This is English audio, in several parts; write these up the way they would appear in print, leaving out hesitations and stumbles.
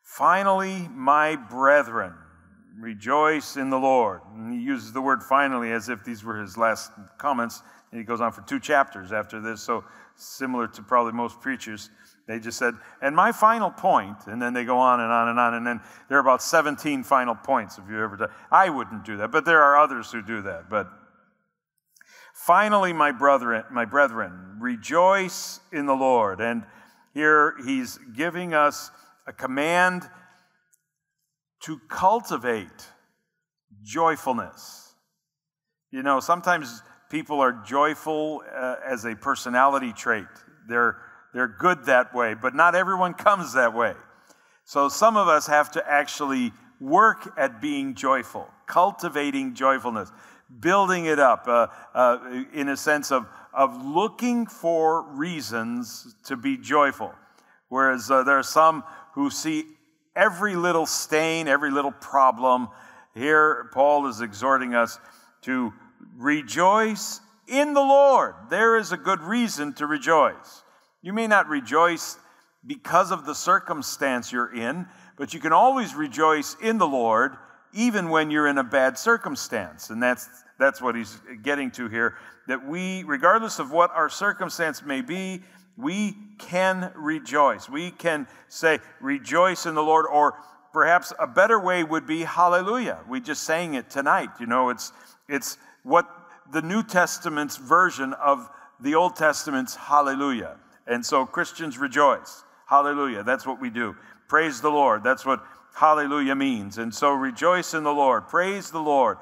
Finally, my brethren, rejoice in the Lord. And he uses the word finally as if these were his last comments. And he goes on for 2 chapters after this, so similar to probably most preachers. They just said, and my final point, and then they go on and on and on, and then there are about 17 final points if you ever do. I wouldn't do that, but there are others who do that. But finally, my brethren, rejoice in the Lord. And here he's giving us a command to cultivate joyfulness. You know, sometimes people are joyful as a personality trait. They're good that way, but not everyone comes that way. So some of us have to actually work at being joyful, cultivating joyfulness, building it up in a sense of looking for reasons to be joyful. Whereas there are some who see every little stain, every little problem. Here, Paul is exhorting us to rejoice in the Lord. There is a good reason to rejoice. You may not rejoice because of the circumstance you're in, but you can always rejoice in the Lord even when you're in a bad circumstance. And that's what he's getting to here, that we, regardless of what our circumstance may be, we can rejoice. We can say, rejoice in the Lord, or perhaps a better way would be hallelujah. We just sang it tonight. You know, it's what the New Testament's version of the Old Testament's hallelujah. And so Christians rejoice. Hallelujah. That's what we do. Praise the Lord. That's what hallelujah means. And so rejoice in the Lord. Praise the Lord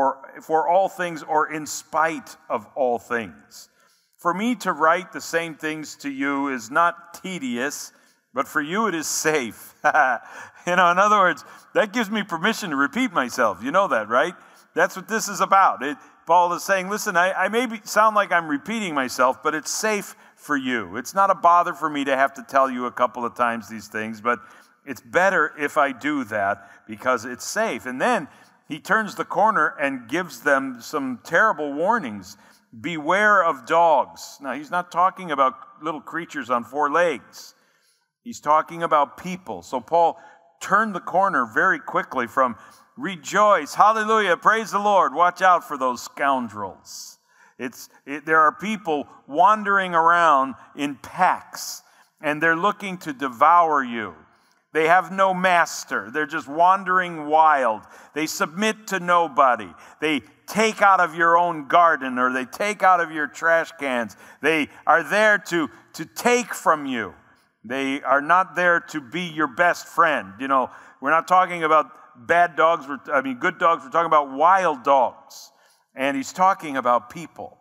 for all things, or in spite of all things. For me to write the same things to you is not tedious, but for you it is safe. You know, in other words, that gives me permission to repeat myself. You know that, right? That's what this is about. Paul is saying, listen, I may sound like I'm repeating myself, but it's safe for you. It's not a bother for me to have to tell you a couple of times these things, but it's better if I do that because it's safe. And then he turns the corner and gives them some terrible warnings. Beware of dogs. Now, he's not talking about little creatures on 4 legs. He's talking about people. So Paul turned the corner very quickly from rejoice, hallelujah, praise the Lord, watch out for those scoundrels. There are people wandering around in packs, and they're looking to devour you. They have no master. They're just wandering wild. They submit to nobody. They take out of your own garden, or they take out of your trash cans. They are there to take from you. They are not there to be your best friend. You know, we're not talking about bad dogs. Good dogs. We're talking about wild dogs. And he's talking about people.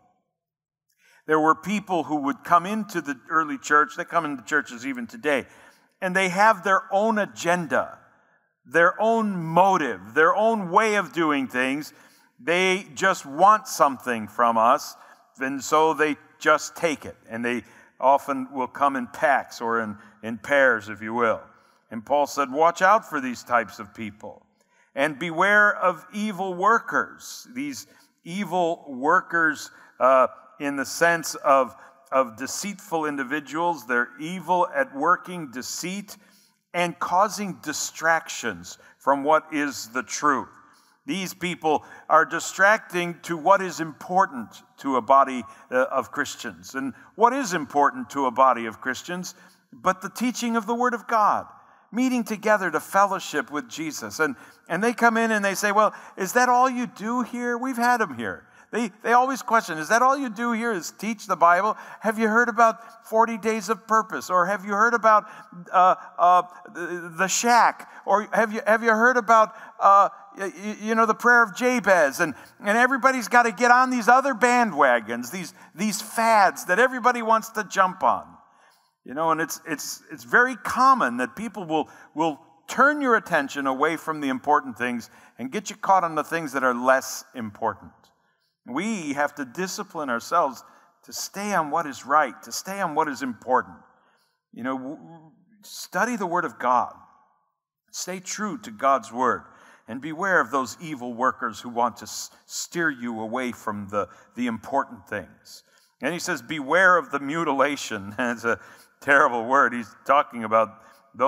There were people who would come into the early church. They come into churches even today. And they have their own agenda, their own motive, their own way of doing things. They just want something from us, and so they just take it. And they often will come in packs or in pairs, if you will. And Paul said, watch out for these types of people. And beware of evil workers. These evil workers in the sense of deceitful individuals. They're evil at working deceit and causing distractions from what is the truth. These people are distracting to what is important to a body of Christians. And what is important to a body of Christians but the teaching of the Word of God, meeting together to fellowship with Jesus. And they come in and they say, well, is that all you do here? We've had them here. They always question, is that all you do here is teach the Bible? Have you heard about 40 Days of Purpose? Or have you heard about the Shack? Or have you heard about the prayer of Jabez? And everybody's got to get on these other bandwagons, these fads that everybody wants to jump on. You know, and it's very common that people will turn your attention away from the important things and get you caught on the things that are less important. We have to discipline ourselves to stay on what is right, to stay on what is important. You know, study the Word of God. Stay true to God's Word. And beware of those evil workers who want to steer you away from the important things. And he says, beware of the mutilation. It's a terrible word. He's talking about those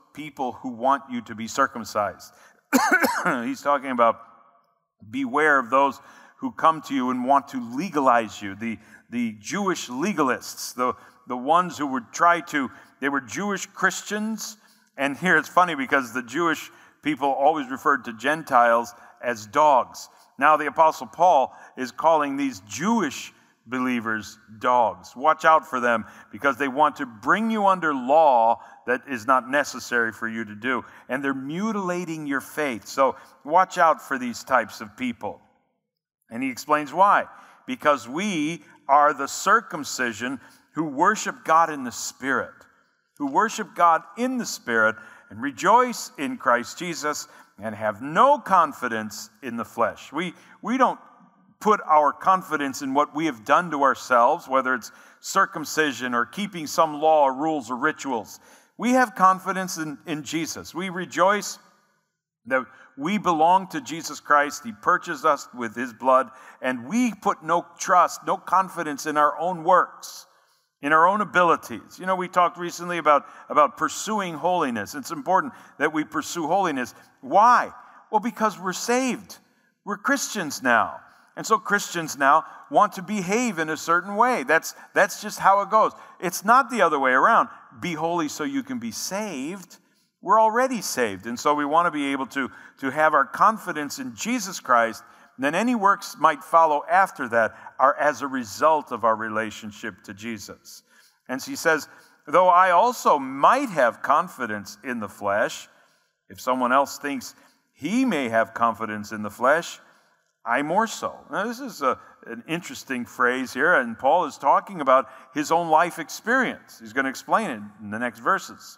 people who want you to be circumcised. He's talking about beware of those who come to you and want to legalize you, the Jewish legalists, the ones who would try to, they were Jewish Christians. And here it's funny because the Jewish people always referred to Gentiles as dogs. Now the Apostle Paul is calling these Jewish believers dogs. Watch out for them because they want to bring you under law that is not necessary for you to do. And they're mutilating your faith. So watch out for these types of people. And he explains why. Because we are the circumcision who worship God in the Spirit. Who worship God in the Spirit and rejoice in Christ Jesus and have no confidence in the flesh. We don't put our confidence in what we have done to ourselves, whether it's circumcision or keeping some law or rules or rituals. We have confidence in Jesus. We rejoice that we belong to Jesus Christ. He purchased us with his blood, and we put no trust, no confidence in our own works, in our own abilities. You know, we talked recently about pursuing holiness. It's important that we pursue holiness. Why? Well, because we're saved. We're Christians now. And so Christians now want to behave in a certain way. That's just how it goes. It's not the other way around. Be holy so you can be saved. We're already saved. And so we want to be able to have our confidence in Jesus Christ. And then any works might follow after that are as a result of our relationship to Jesus. And she says, though I also might have confidence in the flesh, if someone else thinks he may have confidence in the flesh, I more so. Now, this is an interesting phrase here, and Paul is talking about his own life experience. He's going to explain it in the next verses.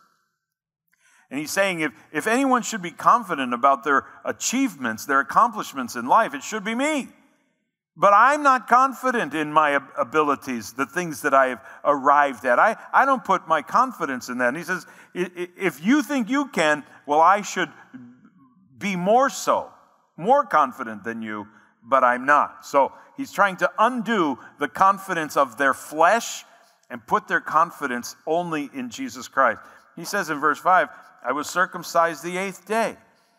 And he's saying if anyone should be confident about their achievements, their accomplishments in life, it should be me. But I'm not confident in my abilities, the things that I have arrived at. I don't put my confidence in that. And he says, if you think you can, well, I should be more so, more confident than you, but I'm not. So he's trying to undo the confidence of their flesh and put their confidence only in Jesus Christ. He says in verse 5, I was circumcised the 8th day.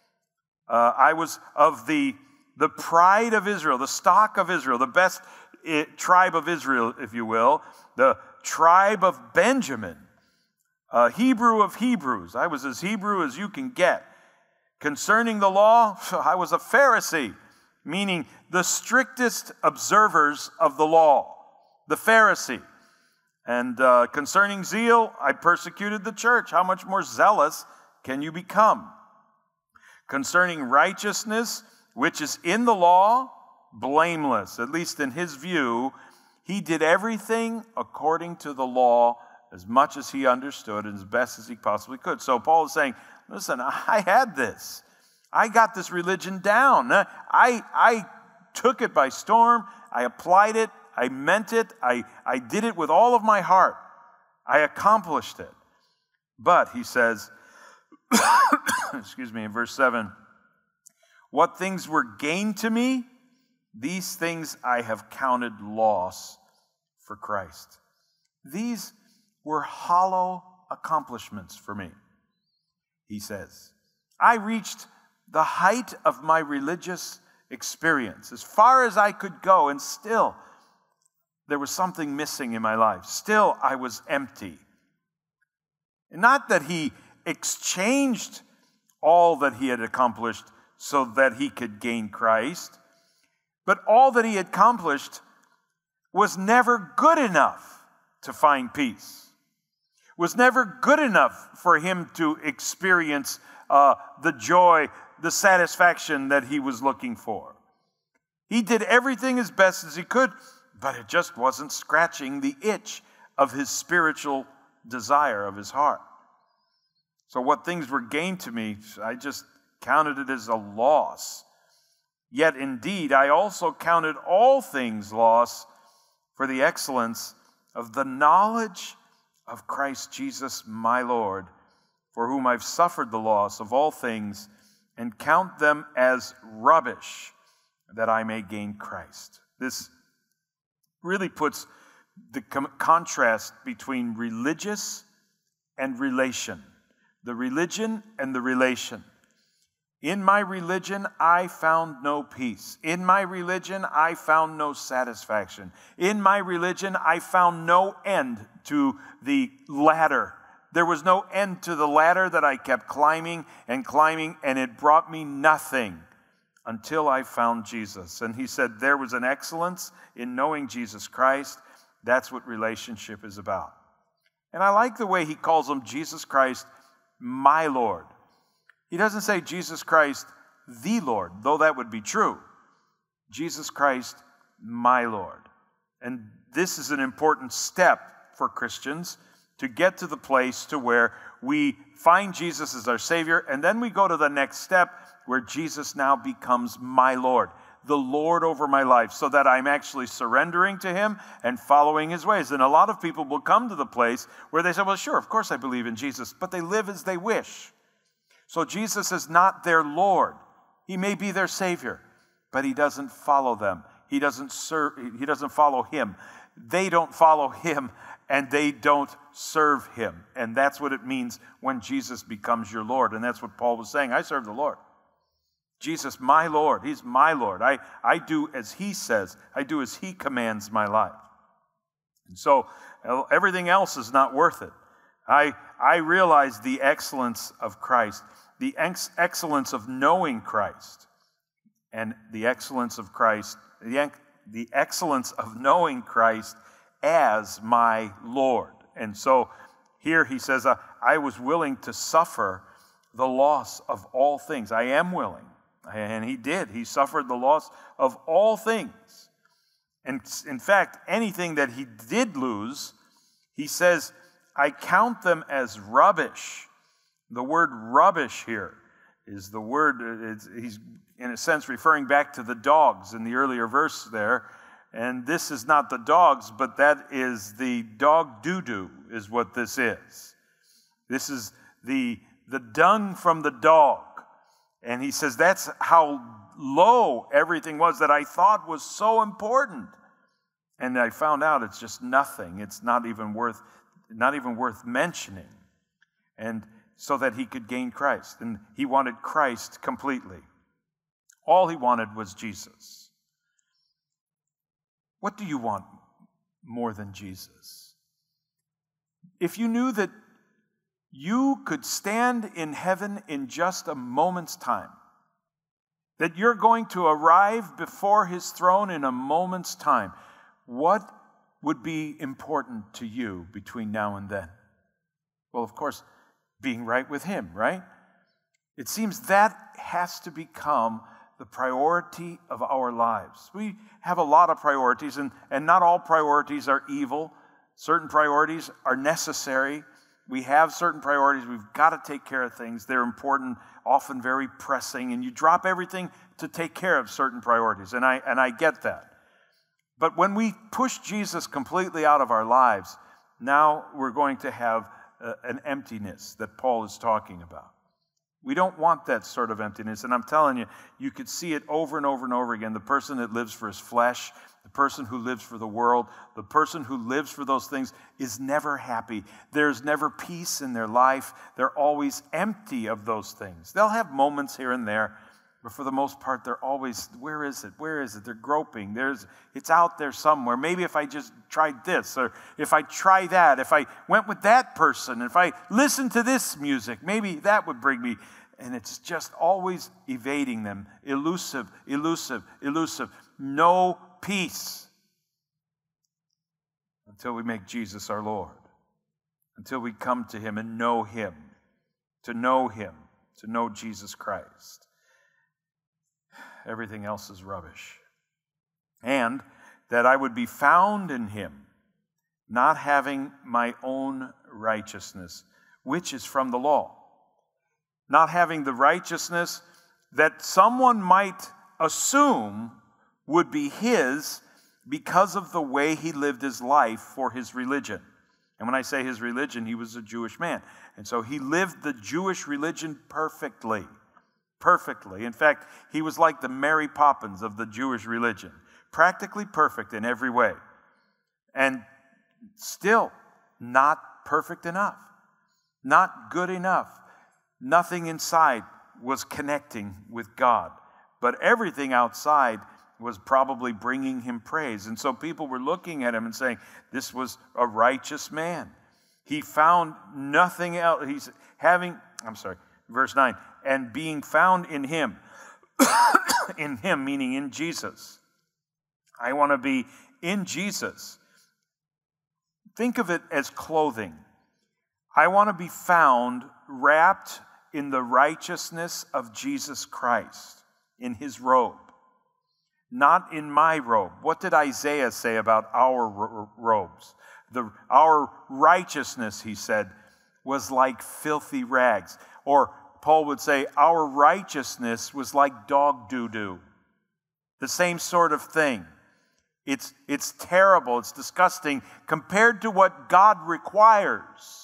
I was of the pride of Israel, the stock of Israel, the best tribe of Israel, if you will, the tribe of Benjamin, Hebrew of Hebrews. I was as Hebrew as you can get. Concerning the law, I was a Pharisee, meaning the strictest observers of the law, the Pharisee. And concerning zeal, I persecuted the church. How much more zealous can you become? Concerning righteousness, which is in the law, blameless. At least in his view, he did everything according to the law as much as he understood and as best as he possibly could. So Paul is saying, listen, I had this. I got this religion down. I took it by storm. I applied it. I meant it. I did it with all of my heart. I accomplished it. But, he says, excuse me, in verse 7, what things were gained to me, these things I have counted loss for Christ. These were hollow accomplishments for me, he says. I reached the height of my religious experience, as far as I could go, and still there was something missing in my life. Still, I was empty. Not that he exchanged all that he had accomplished so that he could gain Christ, but all that he had accomplished was never good enough to find peace, was never good enough for him to experience the joy, the satisfaction that he was looking for. He did everything as best as he could, but it just wasn't scratching the itch of his spiritual desire of his heart. So what things were gained to me, I just counted it as a loss. Yet indeed, I also counted all things loss for the excellence of the knowledge of Christ Jesus my Lord, for whom I've suffered the loss of all things, and count them as rubbish, that I may gain Christ. This really puts the contrast between religious and relation. the religion and the relation. In my religion, I found no peace. In my religion, I found no satisfaction. In my religion, I found no end to the ladder. There was no end to the ladder that I kept climbing, and it brought me nothing until I found Jesus. And he said there was an excellence in knowing Jesus Christ. That's what relationship is about. And I like the way he calls him Jesus Christ, my Lord. He doesn't say Jesus Christ, the Lord, though that would be true. Jesus Christ, my Lord. And this is an important step for Christians to get to the place to where we find Jesus as our Savior, and then we go to the next step where Jesus now becomes my Lord, the Lord over my life, so that I'm actually surrendering to him and following his ways. And a lot of people will come to the place where they say, well, sure, of course I believe in Jesus, but they live as they wish. So Jesus is not their Lord. He may be their Savior, but he doesn't follow them. He doesn't follow him. They don't follow him, and they don't serve him. And that's what it means when Jesus becomes your Lord. And that's what Paul was saying. I serve the Lord. Jesus, my Lord. He's my Lord. I do as he says. I do as he commands my life. And so everything else is not worth it. I realize the excellence of Christ, the excellence of knowing Christ, and the excellence of Christ, the excellence of knowing Christ as my Lord. And so here he says, I was willing to suffer the loss of all things. I am willing. And he did. He suffered the loss of all things. And in fact, anything that he did lose, he says, I count them as rubbish. The word rubbish here is the word, he's in a sense referring back to the dogs in the earlier verse there. And this is not the dogs, but that is the dog doo-doo is what this is. This is the dung from the dog. And he says that's how low everything was that I thought was so important. And I found out it's just nothing. It's not even worth mentioning. And so that he could gain Christ. And he wanted Christ completely. All he wanted was Jesus. What do you want more than Jesus? If you knew that you could stand in heaven in just a moment's time, that you're going to arrive before his throne in a moment's time, what would be important to you between now and then? Well, of course, being right with him, right? It seems that has to become the priority of our lives. We have a lot of priorities, and not all priorities are evil. Certain priorities are necessary. We have certain priorities. We've got to take care of things. They're important, often very pressing, and you drop everything to take care of certain priorities, and I get that. But when we push Jesus completely out of our lives, now we're going to have an emptiness that Paul is talking about. We don't want that sort of emptiness. And I'm telling you, you could see it over and over and over again. The person that lives for his flesh, the person who lives for the world, the person who lives for those things is never happy. There's never peace in their life. They're always empty of those things. They'll have moments here and there, but for the most part, they're always, where is it? Where is it? They're groping. It's out there somewhere. Maybe if I just tried this, or if I try that, if I went with that person, if I listened to this music, maybe that would bring me. And it's just always evading them. Elusive, elusive, elusive. No peace until we make Jesus our Lord. Until we come to him and know him. To know him. To know Jesus Christ. Everything else is rubbish. And that I would be found in him, not having my own righteousness, which is from the law. Not having the righteousness that someone might assume would be his because of the way he lived his life for his religion. And when I say his religion, he was a Jewish man. And so he lived the Jewish religion perfectly. Perfectly. In fact, he was like the Mary Poppins of the Jewish religion. Practically perfect in every way. And still not perfect enough. Not good enough. Nothing inside was connecting with God, but everything outside was probably bringing him praise. And so people were looking at him and saying, this was a righteous man. He found nothing else. He's having, verse 9, and being found in him, in him meaning in Jesus. I want to be in Jesus. Think of it as clothing. I want to be found wrapped in the righteousness of Jesus Christ, in his robe, not in my robe. What did Isaiah say about our robes? Our righteousness, he said, was like filthy rags. Or Paul would say, our righteousness was like dog doo-doo. The same sort of thing. It's terrible, it's disgusting compared to what God requires.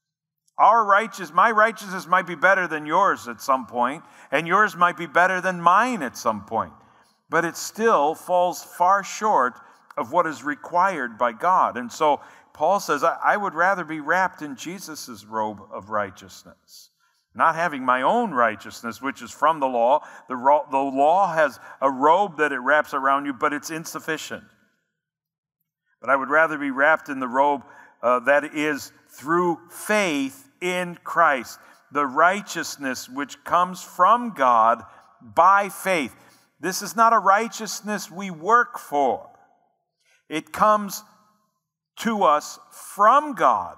My righteousness might be better than yours at some point, and yours might be better than mine at some point. But it still falls far short of what is required by God. And so Paul says, I would rather be wrapped in Jesus' robe of righteousness. Not having my own righteousness, which is from the law. The law has a robe that it wraps around you, but it's insufficient. But I would rather be wrapped in the robe that is through faith in Christ, the righteousness which comes from God by faith. This is not a righteousness we work for. It comes to us from God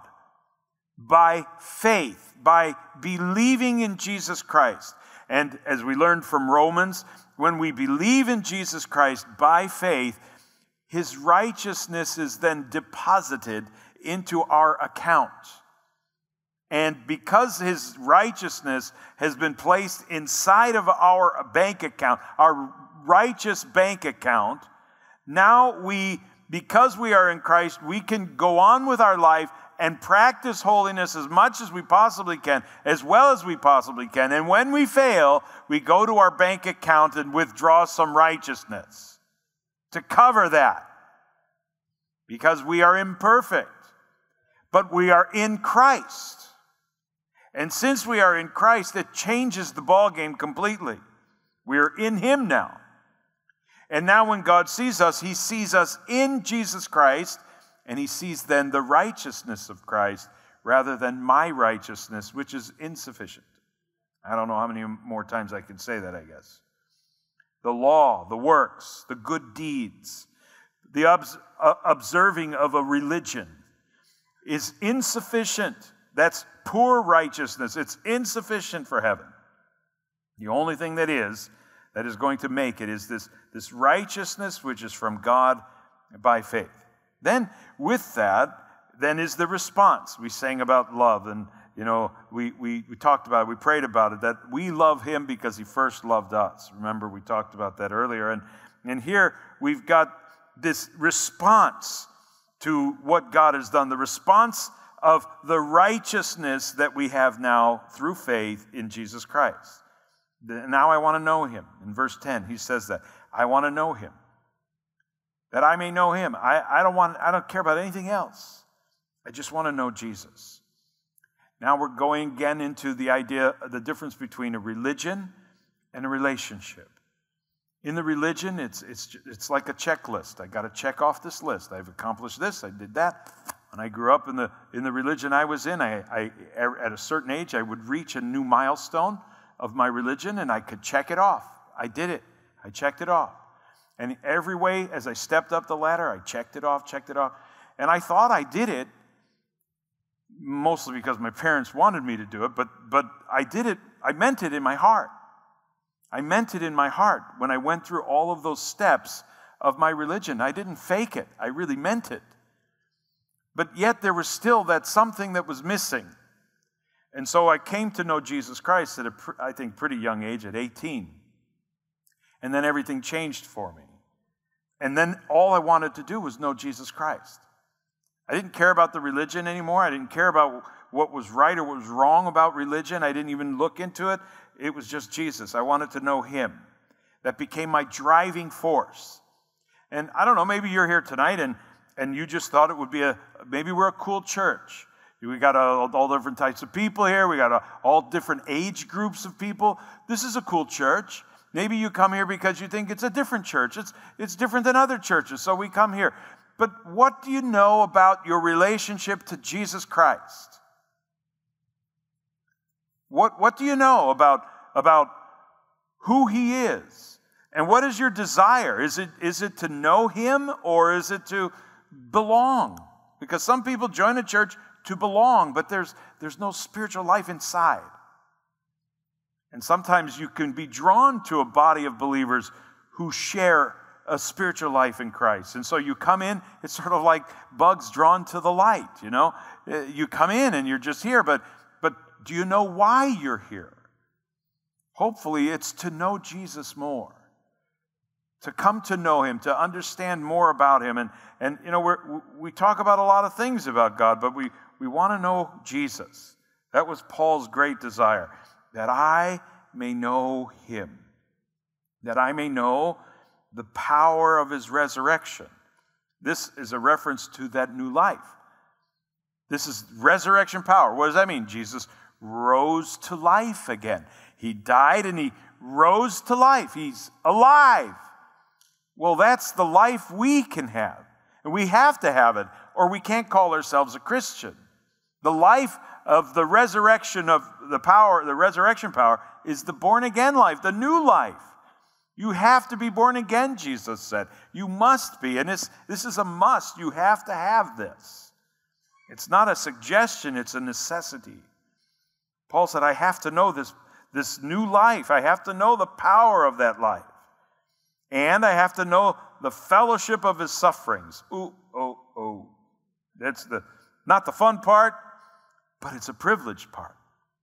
by faith, by believing in Jesus Christ. And as we learned from Romans, when we believe in Jesus Christ by faith, his righteousness is then deposited into our account. And because his righteousness has been placed inside of our bank account, our righteous bank account, now because we are in Christ, we can go on with our life and practice holiness as much as we possibly can, as well as we possibly can. And when we fail, we go to our bank account and withdraw some righteousness to cover that. Because we are imperfect, but we are in Christ. And since we are in Christ, it changes the ballgame completely. We are in him now. And now when God sees us, he sees us in Jesus Christ, and he sees then the righteousness of Christ rather than my righteousness, which is insufficient. I don't know how many more times I can say that, I guess. The law, the works, the good deeds, the observing of a religion is insufficient. That's poor righteousness. It's insufficient for heaven. The only thing that is going to make it is this righteousness which is from God by faith. Then with that, then is the response. We sang about love, and we talked about it, we prayed about it, that we love him because he first loved us. Remember, we talked about that earlier. And here we've got this response to what God has done, the response of the righteousness that we have now through faith in Jesus Christ. Now I want to know him. In verse 10, he says that. I want to know him, that I may know him. I don't care about anything else. I just want to know Jesus. Now we're going again into the idea, the difference between a religion and a relationship. In the religion, it's like a checklist. I got to check off this list. I've accomplished this. I did that. When I grew up in the religion I was in, I at a certain age I would reach a new milestone of my religion, and I could check it off. I did it. I checked it off. And every way, as I stepped up the ladder, I checked it off. And I thought I did it, mostly because my parents wanted me to do it, but I did it. I meant it in my heart. I meant it in my heart when I went through all of those steps of my religion. I didn't fake it. I really meant it. But yet there was still that something that was missing. And so I came to know Jesus Christ at I think pretty young age, at 18. And then everything changed for me. And then all I wanted to do was know Jesus Christ. I didn't care about the religion anymore. I didn't care about what was right or what was wrong about religion. I didn't even look into it. It was just Jesus. I wanted to know him. That became my driving force. And I don't know, maybe you're here tonight and you just thought it would be maybe we're a cool church. We got all different types of people here. We got all different age groups of people. This is a cool church. Maybe you come here because you think it's a different church. It's different than other churches, so we come here. But what do you know about your relationship to Jesus Christ? What do you know about who He is? And what is your desire? Is it to know Him, or is it to belong? Because some people join a church to belong, but there's no spiritual life inside. And sometimes you can be drawn to a body of believers who share a spiritual life in Christ. And so you come in, it's sort of like bugs drawn to the light, you know? You come in and you're just here, but do you know why you're here? Hopefully it's to know Jesus more, to come to know Him, to understand more about Him. And you know, we talk about a lot of things about God, but we want to know Jesus. That was Paul's great desire, that I may know Him, that I may know the power of His resurrection. This is a reference to that new life. This is resurrection power. What does that mean? Jesus rose to life again. He died and He rose to life. He's alive. Well, that's the life we can have. And we have to have it, or we can't call ourselves a Christian. The life of the resurrection of the power, the resurrection power, is the born-again life, the new life. You have to be born again, Jesus said. You must be. And this is a must. You have to have this. It's not a suggestion, it's a necessity. Paul said, I have to know this new life. I have to know the power of that life. And I have to know the fellowship of His sufferings. That's not the fun part, but it's a privileged part.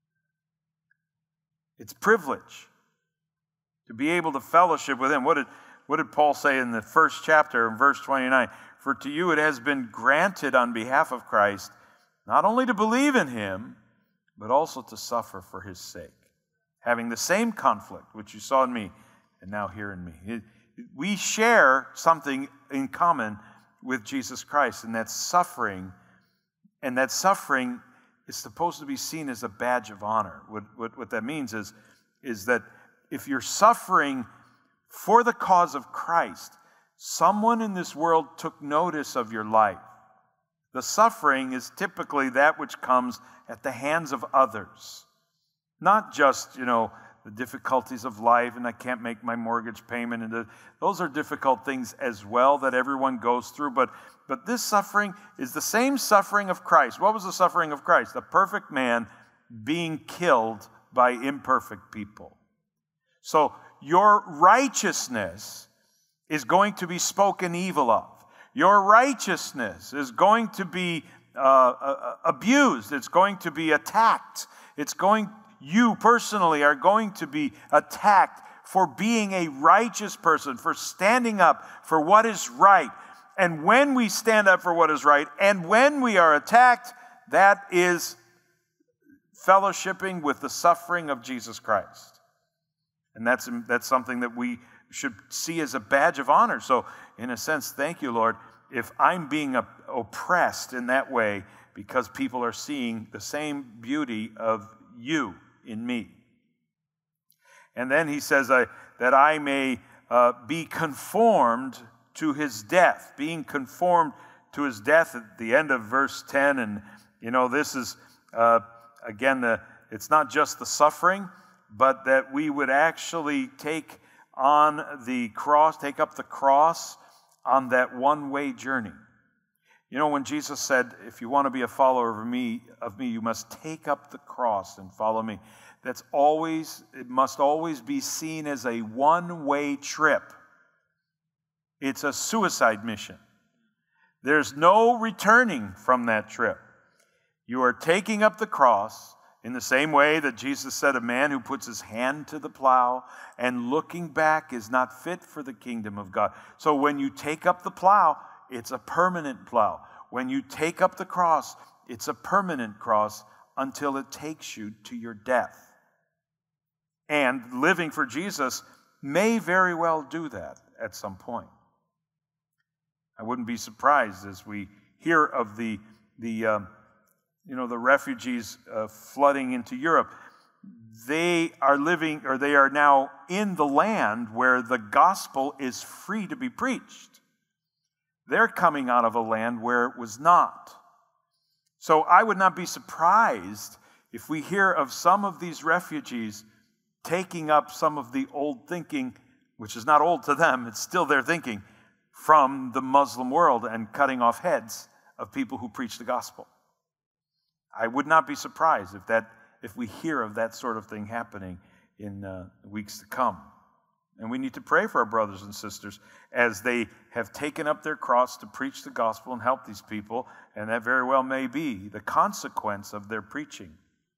It's privilege to be able to fellowship with Him. What did Paul say in the first chapter in verse 29? For to you it has been granted on behalf of Christ, not only to believe in Him, but also to suffer for His sake, having the same conflict which you saw in me and now hear in me. We share something in common with Jesus Christ, and that's suffering. And that suffering is supposed to be seen as a badge of honor. What that means is that if you're suffering for the cause of Christ, someone in this world took notice of your life. The suffering is typically that which comes at the hands of others. Not just, the difficulties of life, and I can't make my mortgage payment. And those are difficult things as well that everyone goes through. But this suffering is the same suffering of Christ. What was the suffering of Christ? The perfect man being killed by imperfect people. So your righteousness is going to be spoken evil of. Your righteousness is going to be abused. It's going to be attacked. You personally are going to be attacked for being a righteous person, for standing up for what is right. And when we stand up for what is right, and when we are attacked, that is fellowshipping with the suffering of Jesus Christ. And that's something that we should see as a badge of honor. So, in a sense, thank you, Lord, if I'm being oppressed in that way because people are seeing the same beauty of you in me. And then he says that I may be conformed to His death, being conformed to His death at the end of verse 10. And, this is, again, it's not just the suffering, but that we would actually take up the cross on that one-way journey. When Jesus said, if you want to be a follower of me, you must take up the cross and follow me. It must always be seen as a one-way trip. It's a suicide mission. There's no returning from that trip. You are taking up the cross in the same way that Jesus said, a man who puts his hand to the plow and looking back is not fit for the kingdom of God. So when you take up the plow, it's a permanent plow. When you take up the cross, it's a permanent cross until it takes you to your death. And living for Jesus may very well do that at some point. I wouldn't be surprised as we hear of the the refugees flooding into Europe, they are living, or they are now in the land where the gospel is free to be preached. They're coming out of a land where it was not. So I would not be surprised if we hear of some of these refugees taking up some of the old thinking, which is not old to them, it's still their thinking, from the Muslim world and cutting off heads of people who preach the gospel. I would not be surprised if we hear of that sort of thing happening in weeks to come. And we need to pray for our brothers and sisters as they have taken up their cross to preach the gospel and help these people, and that very well may be the consequence of their preaching.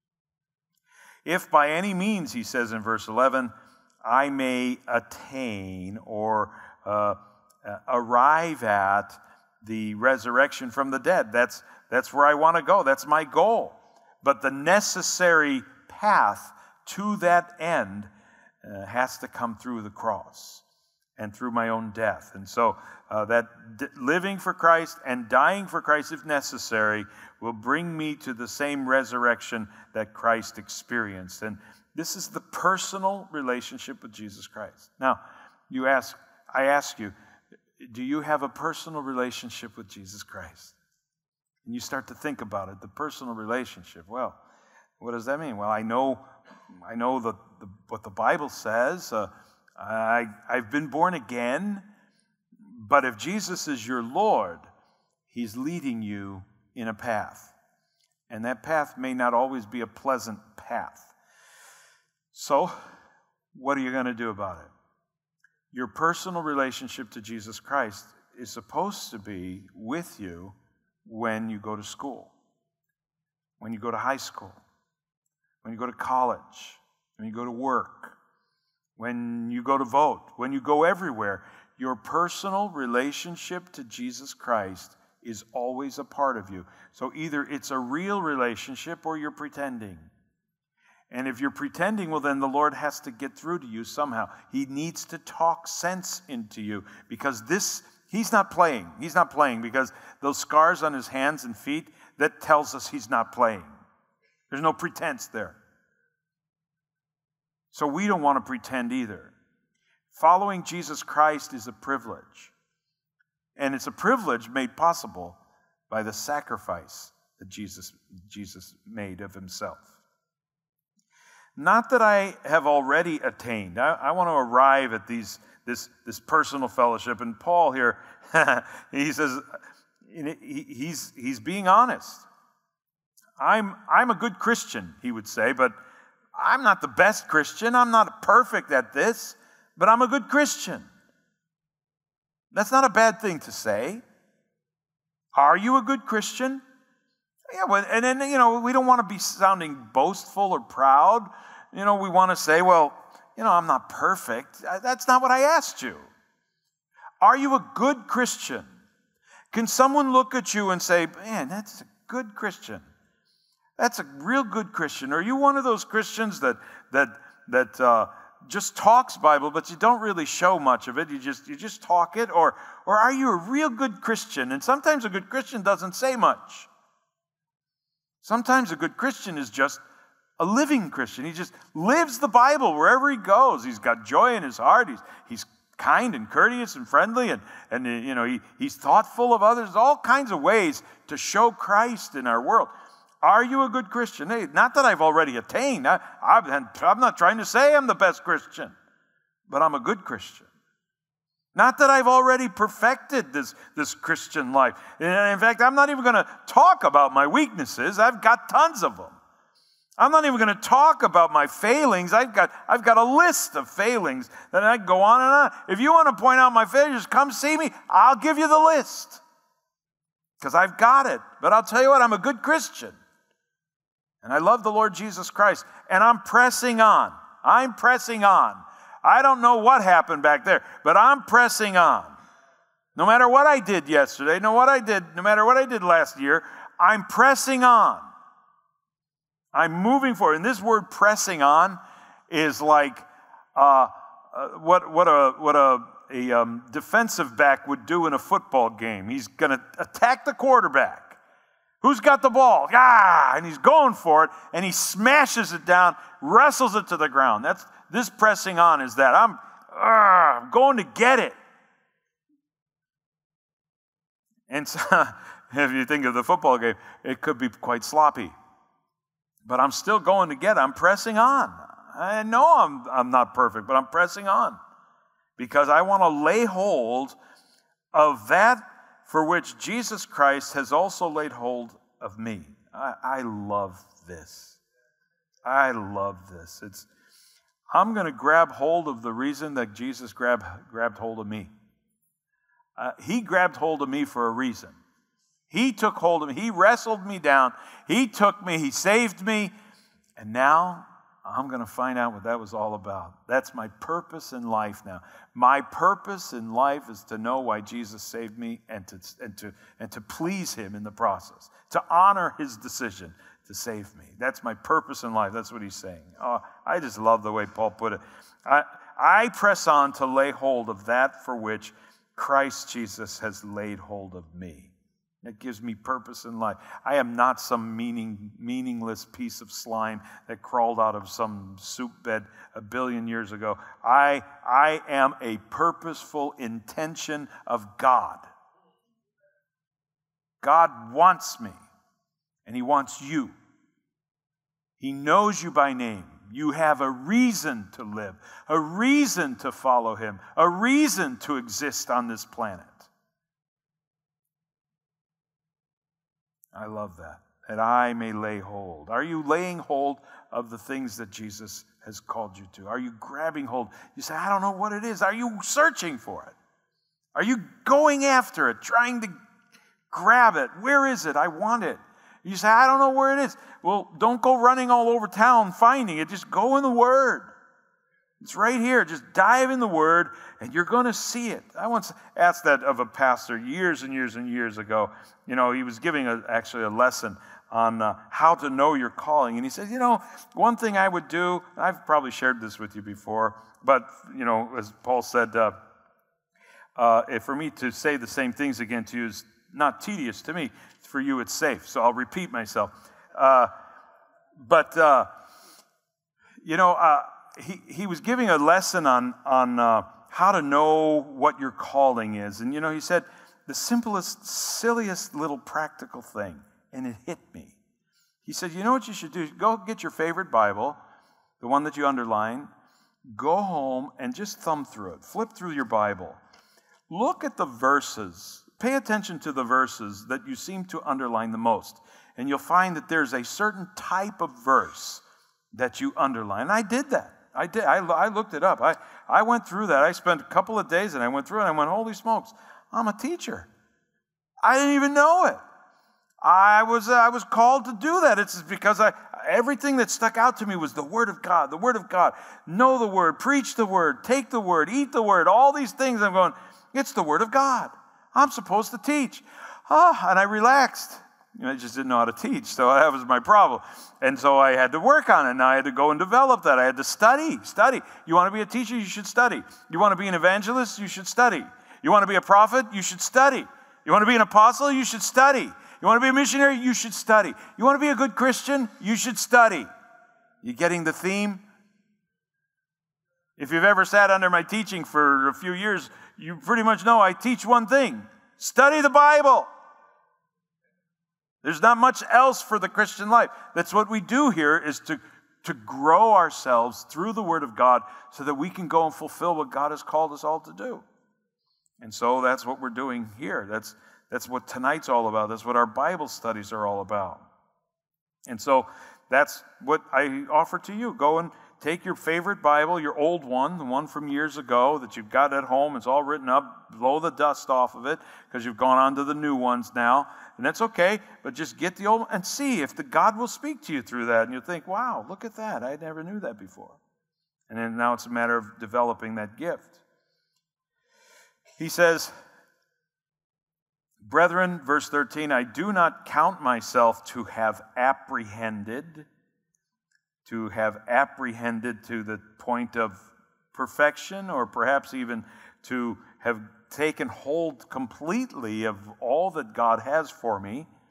If by any means, he says in verse 11, I may attain or arrive at the resurrection from the dead. That's where I want to go. That's my goal. But the necessary path to that end has to come through the cross and through my own death. And so living for Christ and dying for Christ, if necessary, will bring me to the same resurrection that Christ experienced. And this is the personal relationship with Jesus Christ. Now, I ask you, do you have a personal relationship with Jesus Christ? And you start to think about it, the personal relationship. Well, what does that mean? Well, I know what the Bible says. I've been born again. But if Jesus is your Lord, he's leading you in a path. And that path may not always be a pleasant path. So, what are you going to do about it? Your personal relationship to Jesus Christ is supposed to be with you when you go to school, when you go to high school, when you go to college, when you go to work, when you go to vote, when you go everywhere. Your personal relationship to Jesus Christ is always a part of you. So either it's a real relationship or you're pretending. And if you're pretending, well, then the Lord has to get through to you somehow. He needs to talk sense into you, because he's not playing. He's not playing because those scars on his hands and feet, that tells us he's not playing. There's no pretense there. So we don't want to pretend either. Following Jesus Christ is a privilege. And it's a privilege made possible by the sacrifice that Jesus made of himself. Not that I have already attained. I want to arrive at this personal fellowship. And Paul here, he says, he's being honest. I'm a good Christian, he would say, but I'm not the best Christian. I'm not perfect at this, but I'm a good Christian. That's not a bad thing to say. Are you a good Christian? Yeah, well, and then, we don't want to be sounding boastful or proud. We want to say, well, I'm not perfect. That's not what I asked you. Are you a good Christian? Can someone look at you and say, man, that's a good Christian? That's a real good Christian. Are you one of those Christians that just talks Bible, but you don't really show much of it? You just talk it, or are you a real good Christian? And sometimes a good Christian doesn't say much. Sometimes a good Christian is just a living Christian. He just lives the Bible wherever he goes. He's got joy in his heart. He's kind and courteous and friendly, and he's thoughtful of others. All kinds of ways to show Christ in our world. Are you a good Christian? Hey, not that I've already attained. I'm not trying to say I'm the best Christian, but I'm a good Christian. Not that I've already perfected this Christian life. In fact, I'm not even going to talk about my weaknesses. I've got tons of them. I'm not even going to talk about my failings. I've got a list of failings that I can go on and on. If you want to point out my failures, come see me. I'll give you the list, because I've got it. But I'll tell you what, I'm a good Christian. And I love the Lord Jesus Christ. And I'm pressing on. I'm pressing on. I don't know what happened back there, but I'm pressing on. No matter what I did yesterday, no matter what I did last year, I'm pressing on. I'm moving forward. And this word pressing on is like what a defensive back would do in a football game. He's going to attack the quarterback. Who's got the ball? Ah! And he's going for it, and he smashes it down, wrestles it to the ground. This pressing on is that. I'm going to get it. And so, if you think of the football game, it could be quite sloppy. But I'm still going to get it. I'm pressing on. I know I'm not perfect, but I'm pressing on. Because I want to lay hold of that for which Jesus Christ has also laid hold of me. I love this. I love this. I'm going to grab hold of the reason that Jesus grabbed hold of me. He grabbed hold of me for a reason. He took hold of me. He wrestled me down. He took me. He saved me. And now I'm going to find out what that was all about. That's my purpose in life now. My purpose in life is to know why Jesus saved me and to please him in the process, to honor his decision to save me. That's my purpose in life. That's what he's saying. Oh, I just love the way Paul put it. I press on to lay hold of that for which Christ Jesus has laid hold of me. It gives me purpose in life. I am not some meaningless piece of slime that crawled out of some soup bed a billion years ago. I am a purposeful intention of God. God wants me, and he wants you. He knows you by name. You have a reason to live, a reason to follow him, a reason to exist on this planet. I love that I may lay hold. Are you laying hold of the things that Jesus has called you to? Are you grabbing hold? You say, I don't know what it is. Are you searching for it? Are you going after it, trying to grab it? Where is it? I want it. You say, I don't know where it is. Well, don't go running all over town finding it. Just go in the Word. It's right here. Just dive in the Word, and you're going to see it. I once asked that of a pastor years and years and years ago. You know, he was giving actually a lesson on how to know your calling. And he said, one thing I would do, I've probably shared this with you before, but, as Paul said, for me to say the same things again to you is not tedious to me. For you, it's safe. So I'll repeat myself. He was giving a lesson on how to know what your calling is. And, he said the simplest, silliest little practical thing. And it hit me. He said, you know what you should do? Go get your favorite Bible, the one that you underline. Go home and just thumb through it. Flip through your Bible. Look at the verses. Pay attention to the verses that you seem to underline the most. And you'll find that there's a certain type of verse that you underline. And I did that. I looked it up. I went through that. I spent a couple of days and I went through it and I went, holy smokes, I'm a teacher. I didn't even know it. I was called to do that. It's because everything that stuck out to me was the Word of God, the Word of God. Know the Word, preach the Word, take the Word, eat the Word, all these things. I'm going, it's the Word of God. I'm supposed to teach. And I relaxed. I just didn't know how to teach, so that was my problem. And so I had to work on it, and I had to go and develop that. I had to study. You want to be a teacher? You should study. You want to be an evangelist? You should study. You want to be a prophet? You should study. You want to be an apostle? You should study. You want to be a missionary? You should study. You want to be a good Christian? You should study. You getting the theme? If you've ever sat under my teaching for a few years, you pretty much know I teach one thing. Study the Bible. There's not much else for the Christian life. That's what we do here, is to grow ourselves through the Word of God so that we can go and fulfill what God has called us all to do. And so that's what we're doing here. That's what tonight's all about. That's what our Bible studies are all about. And so that's what I offer to you. Go and take your favorite Bible, your old one, the one from years ago that you've got at home. It's all written up. Blow the dust off of it because you've gone on to the new ones now. And that's okay, but just get the old one and see if God will speak to you through that. And you'll think, wow, look at that. I never knew that before. And then now it's a matter of developing that gift. He says, brethren, verse 13, I do not count myself to have apprehended to the point of perfection, or perhaps even to have taken hold completely of all that God has for me.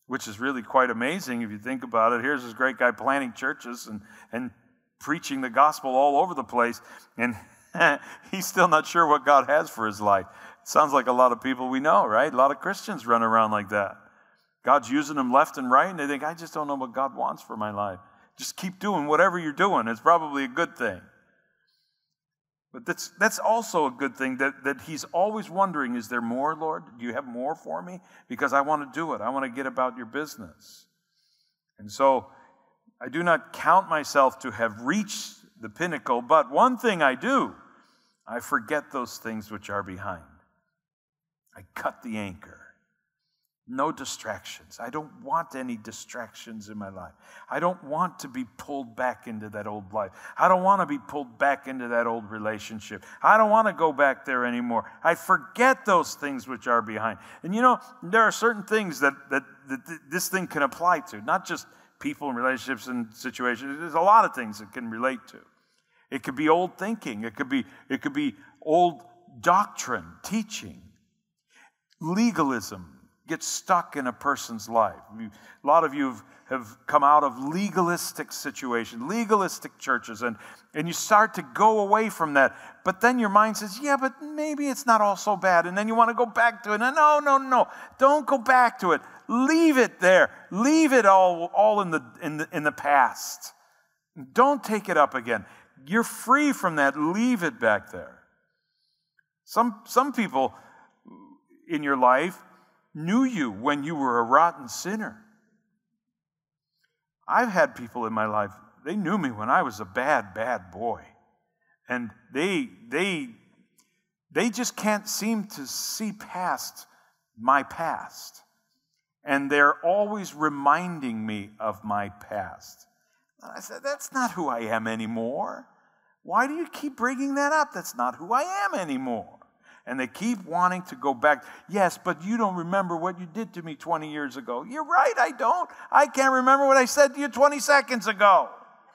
which is really quite amazing if you think about it. Here's this great guy planting churches and preaching the gospel all over the place, and he's still not sure what God has for his life. It sounds like a lot of people we know, right? A lot of Christians run around like that. God's using them left and right, and they think, I just don't know what God wants for my life. Just keep doing whatever you're doing. It's probably a good thing. But that's also a good thing, that he's always wondering, is there more, Lord? Do you have more for me? Because I want to do it. I want to get about your business. And so I do not count myself to have reached the pinnacle, but one thing I do, I forget those things which are behind. I cut the anchor. No distractions. I don't want any distractions in my life. I don't want to be pulled back into that old life. I don't want to be pulled back into that old relationship. I don't want to go back there anymore. I forget those things which are behind. And there are certain things that this thing can apply to, not just people and relationships and situations. There's a lot of things it can relate to. It could be old thinking. It could be old doctrine, teaching. Legalism gets stuck in a person's life. A lot of you have come out of legalistic situations, legalistic churches, and you start to go away from that. But then your mind says, yeah, but maybe it's not all so bad. And then you want to go back to it. And no. Don't go back to it. Leave it there. Leave it all in the past. Don't take it up again. You're free from that. Leave it back there. Some people in your life knew you when you were a rotten sinner. I've had people in my life, they knew me when I was a bad, bad boy. And they just can't seem to see past my past. And they're always reminding me of my past. I said, that's not who I am anymore. Why do you keep bringing that up? That's not who I am anymore. And they keep wanting to go back. Yes, but you don't remember what you did to me 20 years ago. You're right, I don't. I can't remember what I said to you 20 seconds ago.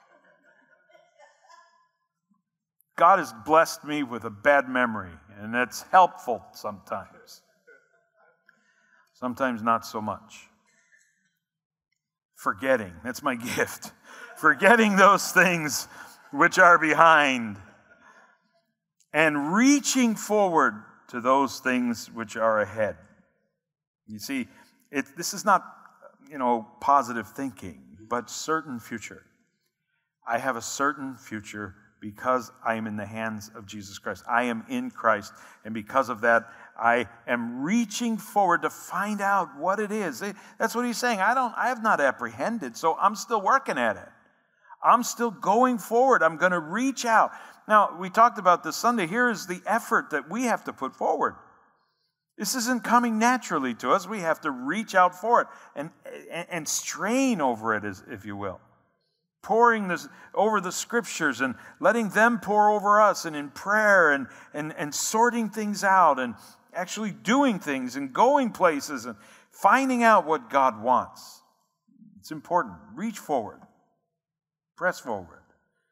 God has blessed me with a bad memory, and it's helpful sometimes. Sometimes not so much. Forgetting, that's my gift. Forgetting those things which are behind, and reaching forward to those things which are ahead. You see, this is not, positive thinking, but certain future. I have a certain future because I am in the hands of Jesus Christ. I am in Christ, and because of that, I am reaching forward to find out what it is. That's what he's saying. I have not apprehended, so I'm still working at it. I'm still going forward. I'm going to reach out. Now, we talked about this Sunday. Here is the effort that we have to put forward. This isn't coming naturally to us. We have to reach out for it and strain over it, if you will. Pouring this over the scriptures and letting them pour over us, and in prayer and sorting things out and actually doing things and going places and finding out what God wants. It's important. Reach forward. Press forward.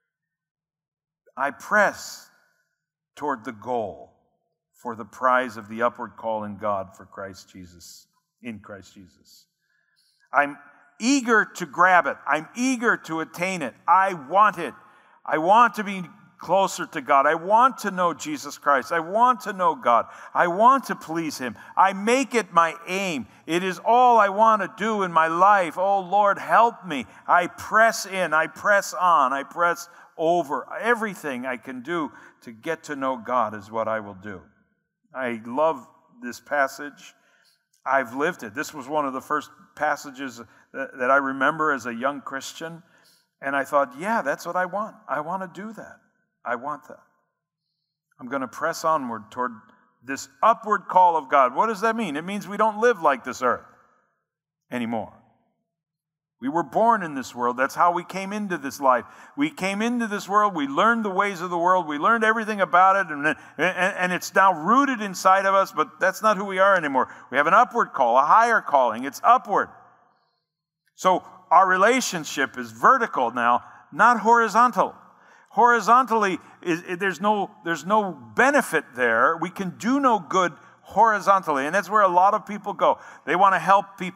I press toward the goal for the prize of the upward call in God for Christ Jesus, in Christ Jesus. I'm eager to grab it. I'm eager to attain it. I want it. I want to be closer to God. I want to know Jesus Christ. I want to know God. I want to please Him. I make it my aim. It is all I want to do in my life. Oh, Lord, help me. I press in. I press on. I press over. Everything I can do to get to know God is what I will do. I love this passage. I've lived it. This was one of the first passages that I remember as a young Christian. And I thought, yeah, that's what I want. I want to do that. I want that. I'm going to press onward toward this upward call of God. What does that mean? It means we don't live like this earth anymore. We were born in this world. That's how we came into this life. We came into this world. We learned the ways of the world. We learned everything about it, and it's now rooted inside of us, but that's not who we are anymore. We have an upward call, a higher calling. It's upward. So our relationship is vertical now, not horizontal. Horizontally, there's no benefit there. We can do no good horizontally, and that's where a lot of people go. They want to help people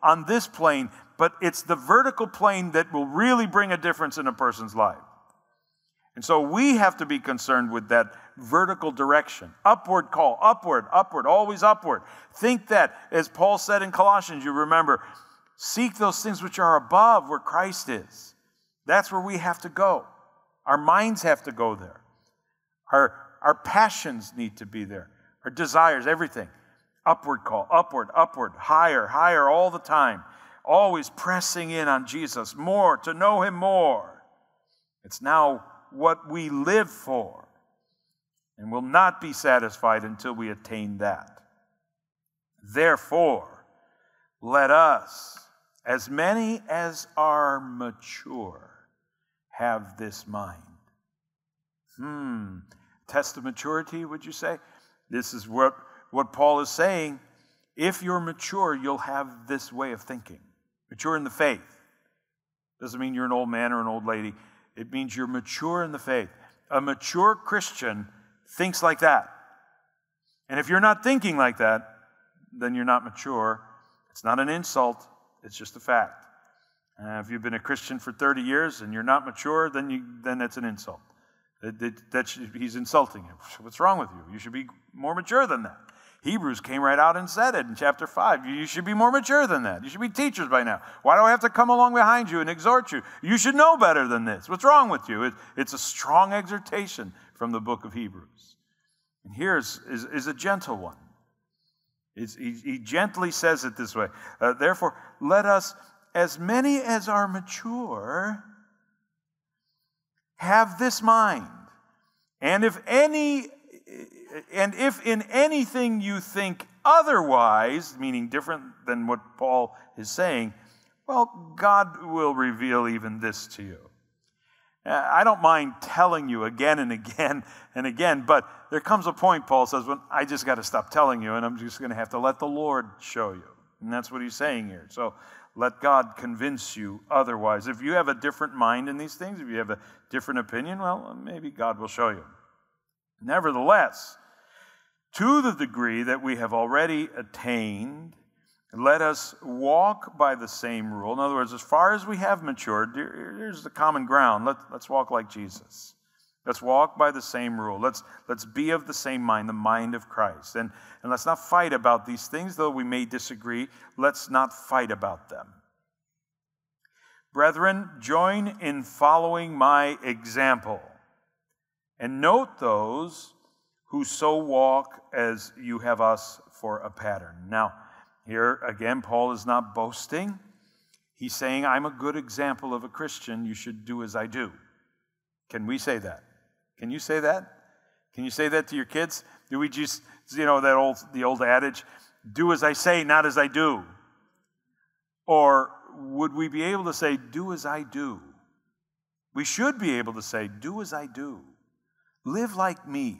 on this plane, but it's the vertical plane that will really bring a difference in a person's life. And so we have to be concerned with that vertical direction. Upward call, upward, upward, always upward. Think that, as Paul said in Colossians, you remember, seek those things which are above where Christ is. That's where we have to go. Our minds have to go there. Our passions need to be there. Our desires, everything. Upward call, upward, upward, higher, higher all the time. Always pressing in on Jesus more, to know Him more. It's now what we live for, and will not be satisfied until we attain that. Therefore, let us, as many as are mature, have this mind. Test of maturity, would you say? This is what Paul is saying. If you're mature, you'll have this way of thinking. Mature in the faith. Doesn't mean you're an old man or an old lady. It means you're mature in the faith. A mature Christian thinks like that. And if you're not thinking like that, then you're not mature. It's not an insult. It's just a fact. If you've been a Christian for 30 years and you're not mature, then that's an insult. He's insulting you. What's wrong with you? You should be more mature than that. Hebrews came right out and said it in chapter 5. You should be more mature than that. You should be teachers by now. Why do I have to come along behind you and exhort you? You should know better than this. What's wrong with you? It's a strong exhortation from the book of Hebrews. And here is a gentle one. He gently says it this way. Therefore, let us, as many as are mature, have this mind. And if in anything you think otherwise, meaning different than what Paul is saying, well, God will reveal even this to you. I don't mind telling you again and again and again, but there comes a point, Paul says, when I just got to stop telling you, and I'm just going to have to let the Lord show you. And that's what he's saying here. So let God convince you otherwise. If you have a different mind in these things, if you have a different opinion, well, maybe God will show you. Nevertheless, to the degree that we have already attained, let us walk by the same rule. In other words, as far as we have matured, here's the common ground. Let's walk like Jesus. Let's walk by the same rule. Let's be of the same mind, the mind of Christ. And let's not fight about these things, though we may disagree. Let's not fight about them. Brethren, join in following my example, and note those who so walk as you have us for a pattern. Now, here again, Paul is not boasting. He's saying, I'm a good example of a Christian. You should do as I do. Can we say that? Can you say that? Can you say that to your kids? Do we just, the old adage, do as I say, not as I do? Or would we be able to say, do as I do? We should be able to say, do as I do. Live like me.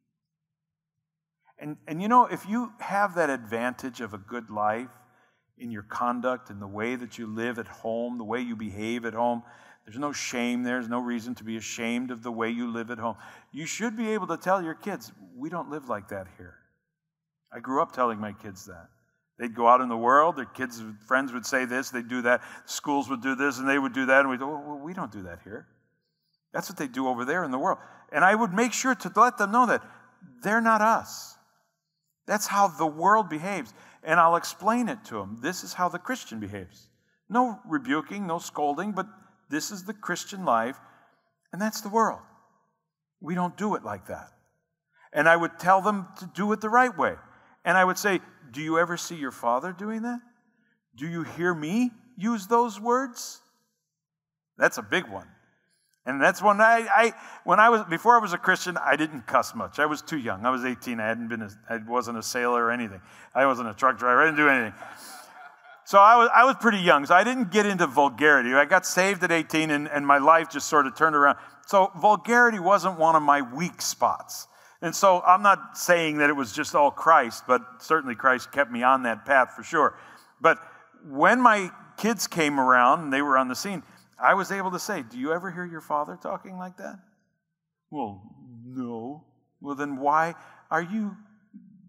And if you have that advantage of a good life in your conduct, in the way that you live at home, the way you behave at home, there's no shame there. There's no reason to be ashamed of the way you live at home. You should be able to tell your kids, we don't live like that here. I grew up telling my kids that. They'd go out in the world, their friends would say this, they'd do that, schools would do this, and they would do that, and we'd go, well, we don't do that here. That's what they do over there in the world. And I would make sure to let them know that they're not us. That's how the world behaves. And I'll explain it to them. This is how the Christian behaves. No rebuking, no scolding, but this is the Christian life, and that's the world. We don't do it like that. And I would tell them to do it the right way. And I would say, do you ever see your father doing that? Do you hear me use those words? That's a big one. And that's when before I was a Christian, I didn't cuss much. I was too young. I was 18. I wasn't a sailor or anything. I wasn't a truck driver. I didn't do anything. So I was pretty young. So I didn't get into vulgarity. I got saved at 18, and my life just sort of turned around. So vulgarity wasn't one of my weak spots. And so I'm not saying that it was just all Christ, but certainly Christ kept me on that path for sure. But when my kids came around and they were on the scene, I was able to say, do you ever hear your father talking like that? Well, no. Well, then why are you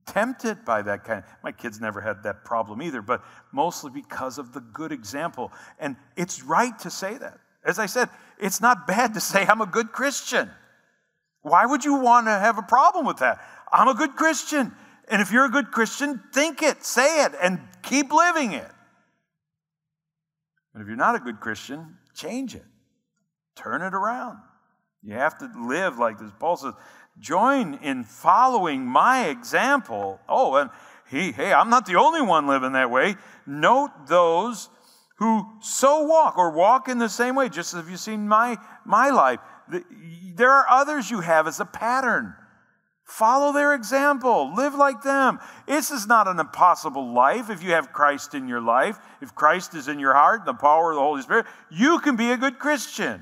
tempted by that kind of, my kids never had that problem either, but mostly because of the good example. And it's right to say that. As I said, it's not bad to say I'm a good Christian. Why would you want to have a problem with that? I'm a good Christian. And if you're a good Christian, think it, say it, and keep living it. But if you're not a good Christian, change it. Turn it around. You have to live like this. Paul says, join in following my example. Oh, and hey, I'm not the only one living that way. Note those who so walk in the same way, just as you've seen my life. There are others you have as a pattern. Follow their example. Live like them. This is not an impossible life if you have Christ in your life. If Christ is in your heart, the power of the Holy Spirit, you can be a good Christian.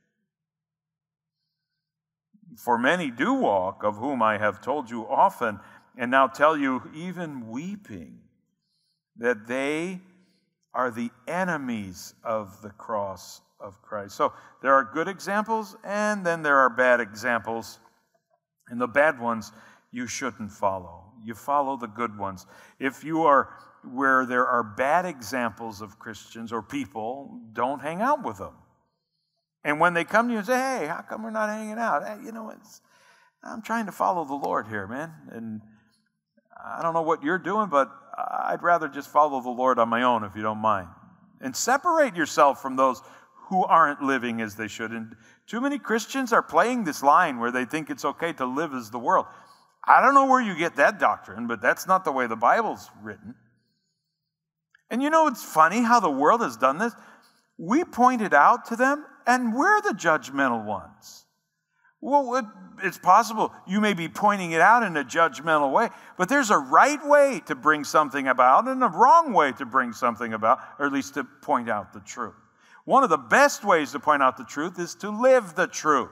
For many do walk, of whom I have told you often, and now tell you even weeping, that they are the enemies of the cross of Christ. So there are good examples, and then there are bad examples. And the bad ones you shouldn't follow. You follow the good ones. If you are where there are bad examples of Christians or people, don't hang out with them. And when they come to you and say, hey, how come we're not hanging out? Hey, I'm trying to follow the Lord here, man. And I don't know what you're doing, but I'd rather just follow the Lord on my own, if you don't mind. And separate yourself from those who aren't living as they should. And too many Christians are playing this line where they think it's okay to live as the world. I don't know where you get that doctrine, but that's not the way the Bible's written. And it's funny how the world has done this. We point it out to them, and we're the judgmental ones. Well, it's possible you may be pointing it out in a judgmental way, but there's a right way to bring something about and a wrong way to bring something about, or at least to point out the truth. One of the best ways to point out the truth is to live the truth.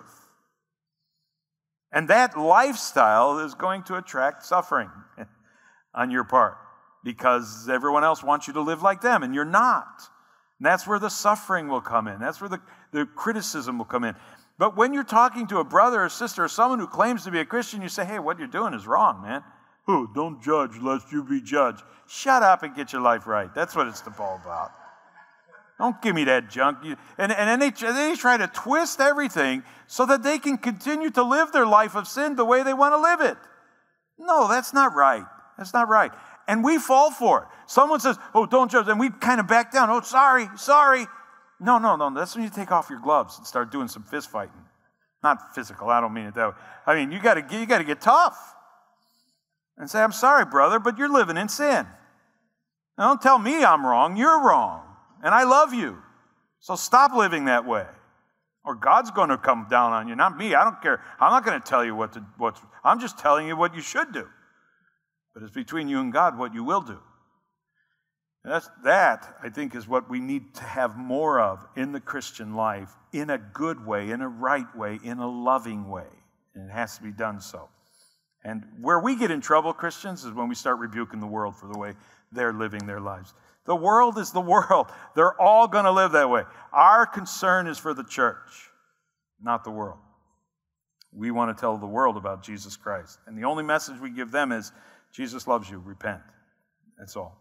And that lifestyle is going to attract suffering on your part because everyone else wants you to live like them, and you're not. And that's where the suffering will come in. That's where the criticism will come in. But when you're talking to a brother or sister or someone who claims to be a Christian, you say, hey, what you're doing is wrong, man. Oh, don't judge lest you be judged. Shut up and get your life right. That's what it's all about. Don't give me that junk. And then they try to twist everything so that they can continue to live their life of sin the way they want to live it. No, that's not right. That's not right. And we fall for it. Someone says, oh, don't judge. And we kind of back down. Oh, sorry. No. That's when you take off your gloves and start doing some fist fighting. Not physical. I don't mean it that way. I mean, you got to get tough and say, I'm sorry, brother, but you're living in sin. Now, don't tell me I'm wrong. You're wrong. And I love you. So stop living that way. Or God's going to come down on you, not me. I don't care. I'm not going to tell you I'm just telling you what you should do. But it's between you and God what you will do. And that, I think, is what we need to have more of in the Christian life, in a good way, in a right way, in a loving way. And it has to be done so. And where we get in trouble, Christians, is when we start rebuking the world for the way they're living their lives. The world is the world. They're all going to live that way. Our concern is for the church, not the world. We want to tell the world about Jesus Christ. And the only message we give them is, Jesus loves you, repent. That's all.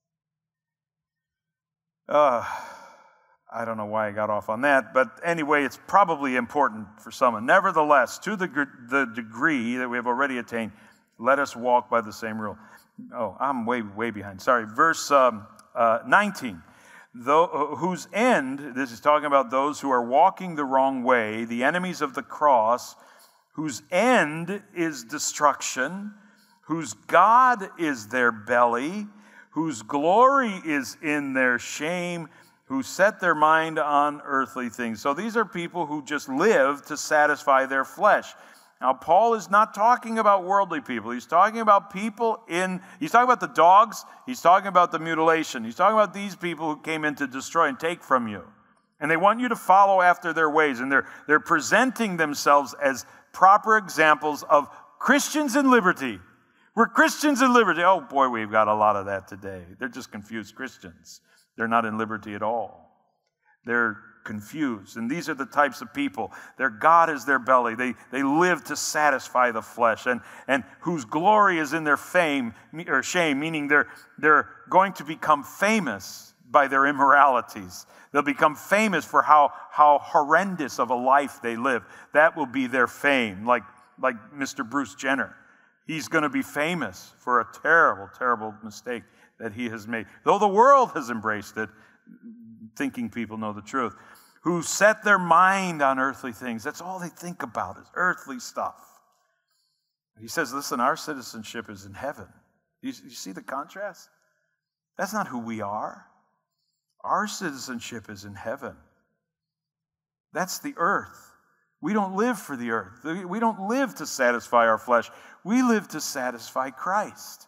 I don't know why I got off on that, but anyway, it's probably important for someone. Nevertheless, to the degree that we have already attained, let us walk by the same rule. Oh, I'm way behind. Sorry. Verse 19. Whose end, this is talking about those who are walking the wrong way, the enemies of the cross, whose end is destruction, whose God is their belly, whose glory is in their shame, who set their mind on earthly things. So these are people who just live to satisfy their flesh. Now, Paul is not talking about worldly people. He's talking about he's talking about the dogs. He's talking about the mutilation. He's talking about these people who came in to destroy and take from you. And they want you to follow after their ways. And they're presenting themselves as proper examples of Christians in liberty. We're Christians in liberty. Oh, boy, we've got a lot of that today. They're just confused Christians. They're not in liberty at all. They're confused. And these are the types of people. Their God is their belly. They live to satisfy the flesh, and whose glory is in their fame or shame, meaning they're going to become famous by their immoralities. They'll become famous for how horrendous of a life they live. That will be their fame, like Mr. Bruce Jenner. He's going to be famous for a terrible, terrible mistake that he has made. Though the world has embraced it, thinking people know the truth, who set their mind on earthly things. That's all they think about is earthly stuff. He says, listen, our citizenship is in heaven. You see the contrast? That's not who we are. Our citizenship is in heaven. That's the earth. We don't live for the earth. We don't live to satisfy our flesh. We live to satisfy Christ.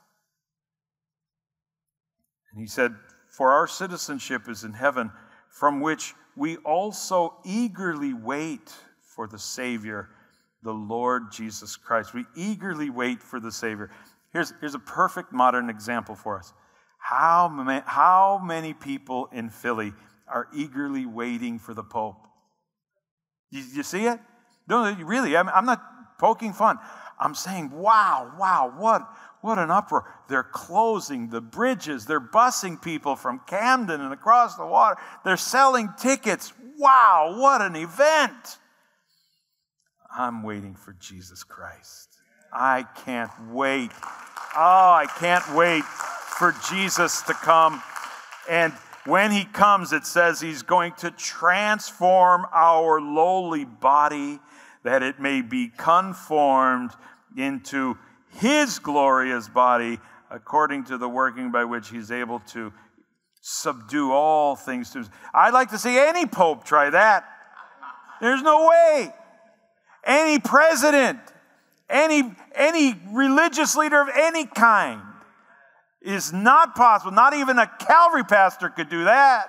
And he said, for our citizenship is in heaven, from which we also eagerly wait for the Savior, the Lord Jesus Christ. We eagerly wait for the Savior. Here's a perfect modern example for us. How many people in Philly are eagerly waiting for the Pope? You see it? No, really, I'm not poking fun. I'm saying, wow, what an uproar. They're closing the bridges. They're busing people from Camden and across the water. They're selling tickets. Wow, what an event. I'm waiting for Jesus Christ. I can't wait. Oh, I can't wait for Jesus to come. And when he comes, it says he's going to transform our lowly body that it may be conformed into his glorious body according to the working by which he's able to subdue all things to us. I'd like to see any pope try that. There's no way. Any president, any religious leader of any kind is not possible. Not even a Calvary pastor could do that.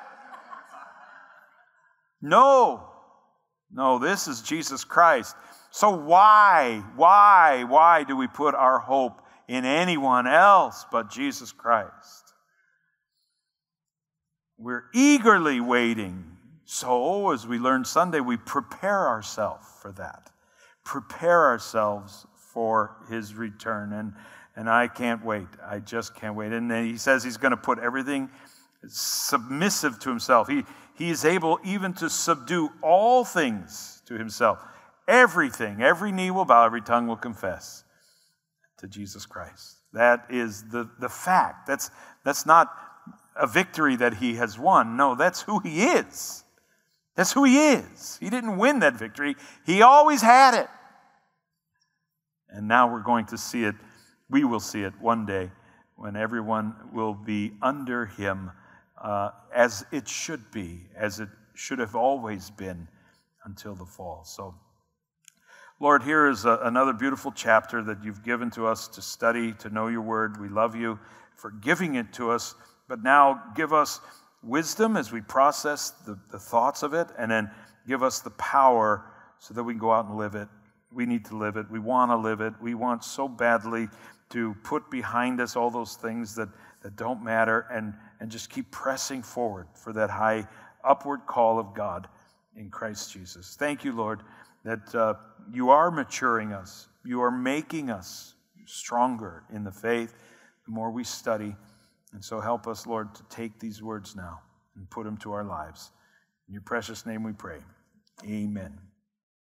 No, this is Jesus Christ. So why do we put our hope in anyone else but Jesus Christ? We're eagerly waiting. So, as we learned Sunday, we prepare ourselves for that. Prepare ourselves for his return. And I can't wait. I just can't wait. And then he says he's going to put everything submissive to himself. He is able even to subdue all things to himself. Everything, every knee will bow, every tongue will confess to Jesus Christ. That is the fact. That's not a victory that he has won. No, that's who he is. That's who he is. He didn't win that victory. He always had it. And now we're going to see it. We will see it one day when everyone will be under him as it should be, as it should have always been until the fall. So, Lord, here is another beautiful chapter that you've given to us to study, to know your word. We love you for giving it to us, but now give us wisdom as we process the thoughts of it, and then give us the power so that we can go out and live it. We need to live it. We want to live it. We want so badly to put behind us all those things that don't matter and just keep pressing forward for that high upward call of God in Christ Jesus. Thank you, Lord, that you are maturing us. You are making us stronger in the faith the more we study. And so help us, Lord, to take these words now and put them to our lives. In your precious name we pray. Amen.